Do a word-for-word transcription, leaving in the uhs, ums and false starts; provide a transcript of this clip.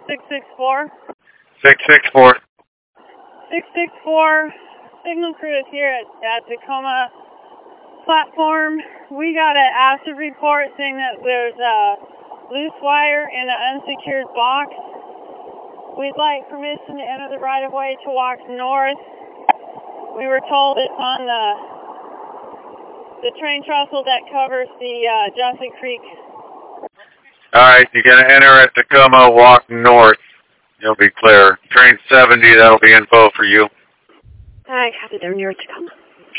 six six four. six six four. six six four. Signal crew is here at, at Tacoma platform. We got an acid report saying that there's a loose wire in an unsecured box. We'd like permission to enter the right-of-way to walk north. We were told it's on the, the train trestle that covers the uh, Johnson Creek. Alright, you're going to enter at Tacoma, walk north. You'll be clear. Train seventy, that'll be info for you. I have it there near Tacoma.